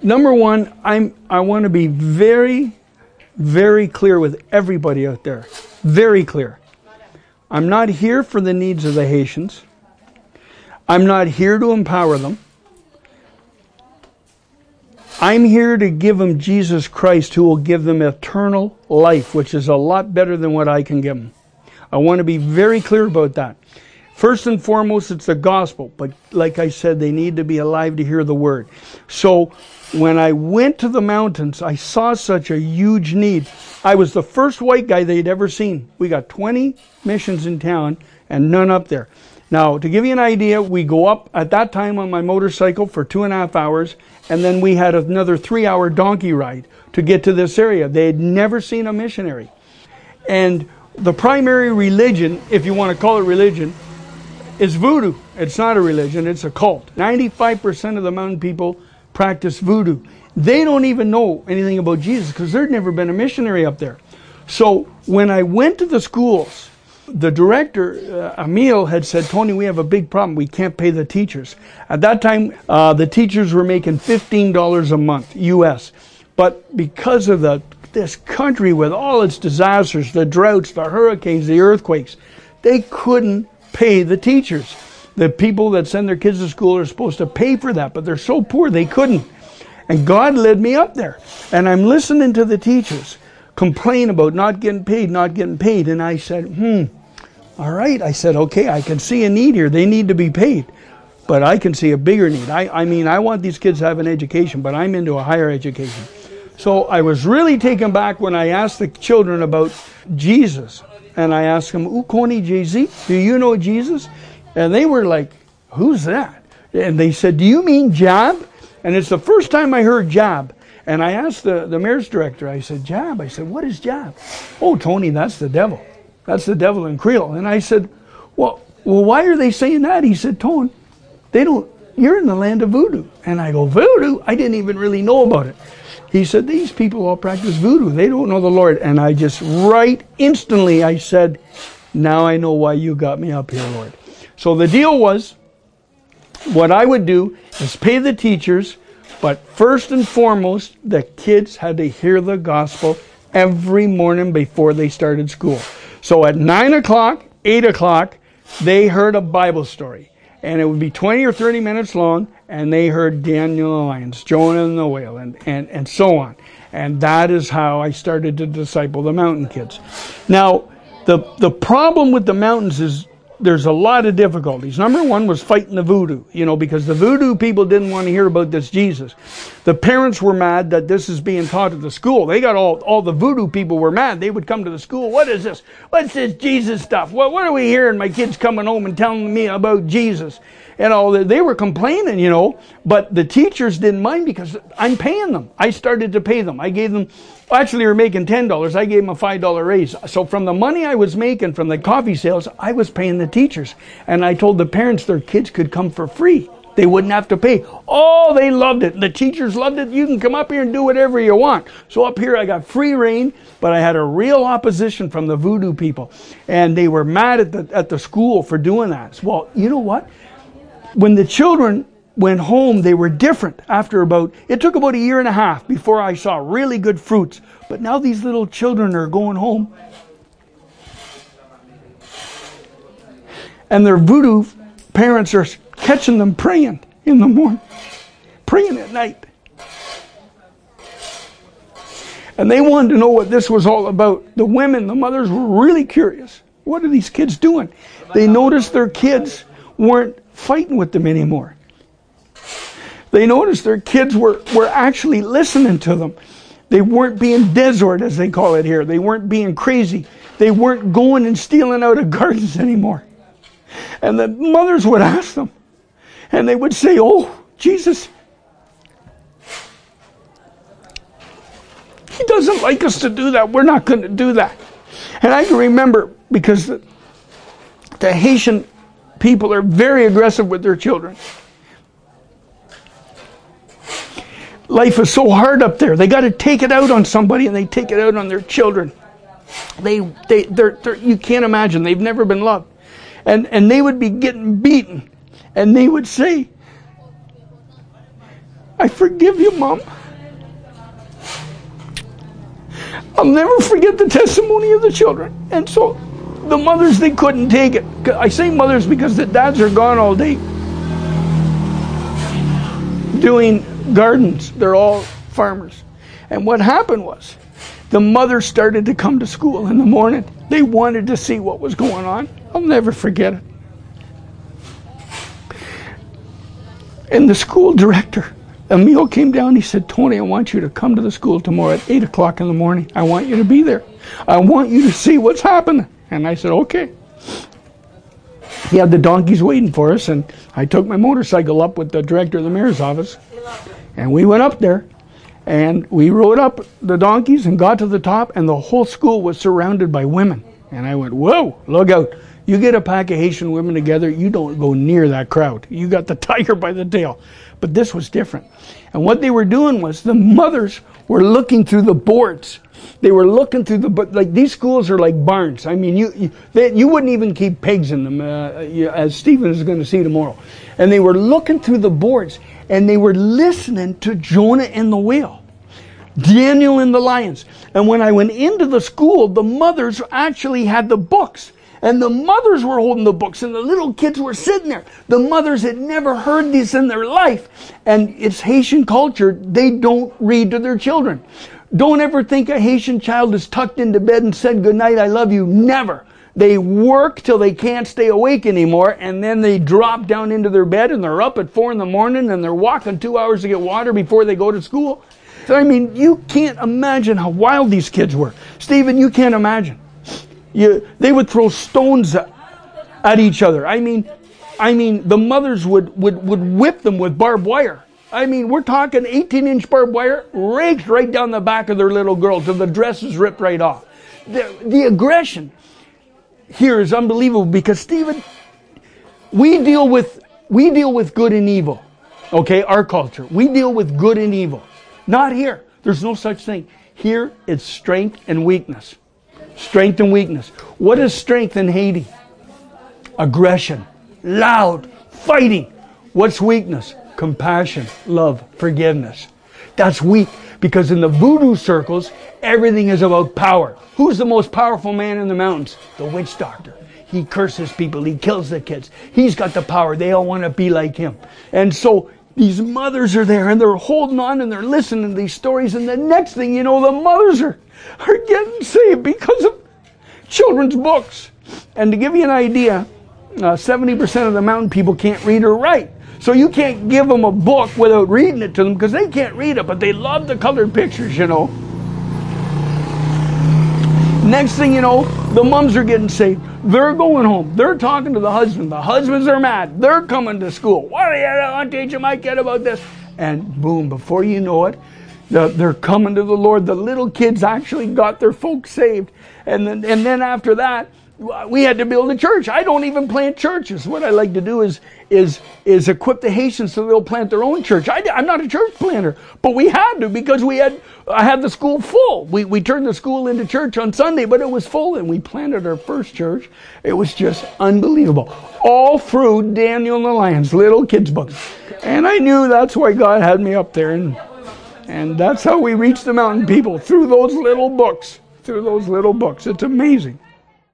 Number one, I want to be very, very clear with everybody out there. Very clear. I'm not here for the needs of the Haitians. I'm not here to empower them. I'm here to give them Jesus Christ, who will give them eternal life, which is a lot better than what I can give them. I want to be very clear about that. First and foremost, it's the gospel. But like I said, they need to be alive to hear the word. So when I went to the mountains, I saw such a huge need. I was the first white guy they'd ever seen. We got 20 missions in town and none up there. Now, to give you an idea, we go up at that time on my motorcycle for 2.5 hours, and then we had another 3-hour donkey ride to get to this area. They had never seen a missionary. And the primary religion, if you want to call it religion, is voodoo. It's not a religion, it's a cult. 95% of the mountain people practice voodoo. They don't even know anything about Jesus because there'd never been a missionary up there. So when I went to the schools, the director, Emil, had said, Tony, we have a big problem. We can't pay the teachers. At that time, the teachers were making $15 a month, US. But because of this country with all its disasters, the droughts, the hurricanes, the earthquakes, they couldn't pay the teachers. The people that send their kids to school are supposed to pay for that, but they're so poor they couldn't. And God led me up there. And I'm listening to the teachers complain about not getting paid. And I said, all right. I said, okay, I can see a need here. They need to be paid. But I can see a bigger need. I mean, I want these kids to have an education, but I'm into a higher education. So I was really taken back when I asked the children about Jesus. And I asked them, "U koni Jay-Z? Do you know Jesus?" And they were like, "Who's that?" And they said, "Do you mean Jab?" And it's the first time I heard Jab. And I asked the mayor's director, I said, "Jab?" I said, "What is Jab?" "Oh, Tony, that's the devil. That's the devil in Creole." And I said, well, why are they saying that? He said, "Tone, you're in the land of voodoo." And I go, "Voodoo?" I didn't even really know about it. He said, "These people all practice voodoo. They don't know the Lord." And I just instantly, I said, "Now I know why you got me up here, Lord." So the deal was, what I would do is pay the teachers, but first and foremost, the kids had to hear the gospel every morning before they started school. So at 9 o'clock, 8 o'clock, they heard a Bible story. And it would be 20 or 30 minutes long, and they heard Daniel and the lions, Jonah and the whale, and so on. And that is how I started to disciple the mountain kids. Now, the problem with the mountains is there's a lot of difficulties. Number one was fighting the voodoo, because the voodoo people didn't want to hear about this Jesus. The parents were mad that this is being taught at the school. They got all the voodoo people were mad. They would come to the school. "What is this? What's this Jesus stuff? What are we hearing? My kids coming home and telling me about Jesus." And all that. They were complaining, but the teachers didn't mind because I'm paying them. I started to pay them. I gave them, actually they were making $10. I gave them a $5 raise. So from the money I was making from the coffee sales, I was paying the teachers. And I told the parents their kids could come for free. They wouldn't have to pay. Oh, they loved it. The teachers loved it. You can come up here and do whatever you want. So up here I got free reign, but I had a real opposition from the voodoo people. And they were mad at the school for doing that. Well, you know what? When the children went home, they were different it took about 1.5 years before I saw really good fruits. But now these little children are going home, and their voodoo parents are catching them praying in the morning, praying at night. And they wanted to know what this was all about. The women, the mothers were really curious. What are these kids doing? They noticed their kids weren't fighting with them anymore. They noticed their kids were actually listening to them. They weren't being desert, as they call it here. They weren't being crazy. They weren't going and stealing out of gardens anymore. And the mothers would ask them, and they would say, "Oh, Jesus, He doesn't like us to do that. We're not going to do that." And I can remember, because the Haitian people are very aggressive with their children. Life is so hard up there. They got to take it out on somebody, and they take it out on their children. They're you can't imagine. They've never been loved. And they would be getting beaten. And they would say, "I forgive you, Mom. I'll never forget the testimony of the children. And so the mothers, they couldn't take it. I say mothers because the dads are gone all day doing gardens. They're all farmers. And what happened was, the mothers started to come to school in the morning. They wanted to see what was going on. I'll never forget it. And the school director, Emil, came down. He said, Tony, I want you to come to the school tomorrow at 8 o'clock in the morning. I want you to be there. I want you to see what's happening. And I said, okay. He had the donkeys waiting for us, and I took my motorcycle up with the director of the mayor's office. And we went up there, and we rode up the donkeys and got to the top, and the whole school was surrounded by women. And I went, whoa, look out. You get a pack of Haitian women together, you don't go near that crowd. You got the tiger by the tail. But this was different. And what they were doing was the mothers were looking through the boards. They were looking through like these schools are like barns. I mean, you wouldn't even keep pigs in them, as Stephen is going to see tomorrow. And they were looking through the boards, and they were listening to Jonah and the whale, Daniel and the lions. And when I went into the school, the mothers actually had the books. And the mothers were holding the books, and the little kids were sitting there. The mothers had never heard this in their life. And it's Haitian culture. They don't read to their children. Don't ever think a Haitian child is tucked into bed and said, good night, I love you. Never. They work till they can't stay awake anymore, and then they drop down into their bed, and they're up at 4 in the morning, and they're walking 2 hours to get water before they go to school. So, I mean, you can't imagine how wild these kids were. Stephen, you can't imagine. They would throw stones at each other. I mean, the mothers would whip them with barbed wire. I mean, we're talking 18-inch barbed wire raked right down the back of their little girl till the dress is ripped right off. The aggression here is unbelievable because, Stephen, we deal with good and evil. Okay, our culture. We deal with good and evil. Not here. There's no such thing. Here, it's strength and weakness. Strength and weakness. What is strength in Haiti? Aggression. Loud. Fighting. What's weakness? Compassion. Love. Forgiveness. That's weak because in the voodoo circles, everything is about power. Who's the most powerful man in the mountains? The witch doctor. He curses people. He kills the kids. He's got the power. They all want to be like him. And so these mothers are there and they're holding on and they're listening to these stories. And the next thing you know, the mothers are getting saved because of children's books. And to give you an idea, 70% of the mountain people can't read or write. So you can't give them a book without reading it to them because they can't read it, but they love the colored pictures, you know. Next thing you know, the moms are getting saved. They're going home. They're talking to the husband. The husbands are mad. They're coming to school. What are you going to teach my kid about this? And boom, before you know it, they're coming to the Lord. The little kids actually got their folks saved. And then after that, we had to build a church. I don't even plant churches. What I like to do is equip the Haitians so they'll plant their own church. I'm not a church planter, but we had to because I had the school full. We turned the school into church on Sunday, but it was full, and we planted our first church. It was just unbelievable. All through Daniel and the Lions, little kids' books. And I knew that's why God had me up there, and that's how we reached the mountain people, through those little books. Through those little books. It's amazing.